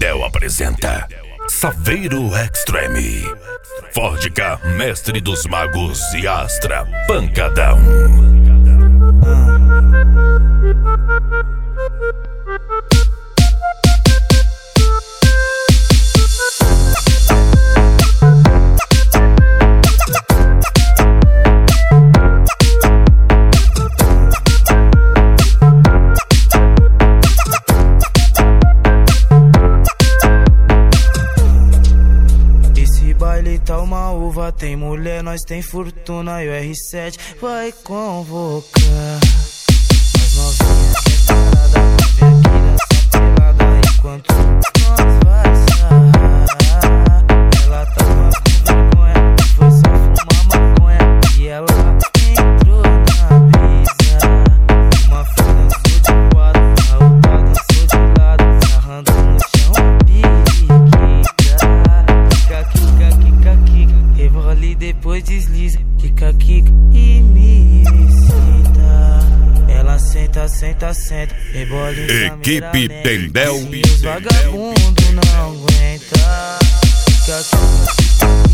Tendel apresenta Saveiro Extreme, Vodka, mestre dos magos e Astra, pancadão. Tá uma uva, tem mulher, nós tem fortuna e o R7 vai convocar as novinhas separadas, vem aqui nessa pelada enquanto nós vai sarrar. Ela tava com vergonha, foi só fumar maconha e ela entrou na brisa. Uma filha dançou de quatro, a outra dançou de lado, sarrando no chão rebola e depois desliza, quica, quica e me senta. Ela senta, senta, senta, rebola em Equipe Tendel. Os vagabundos não aguenta. Quica, quica.